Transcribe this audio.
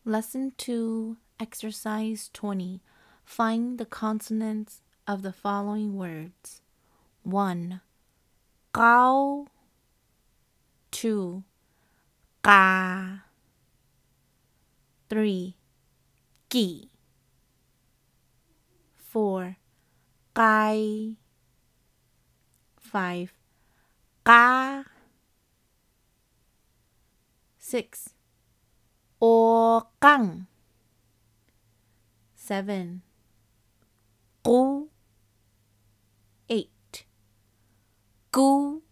Lesson 2, Exercise 20. Find the consonants of the following words. 1. Gao. 2. Ka. 3. Ki. 4. Kai. 5. Ka. 6. O kang. 7. Gu. 8. Gu.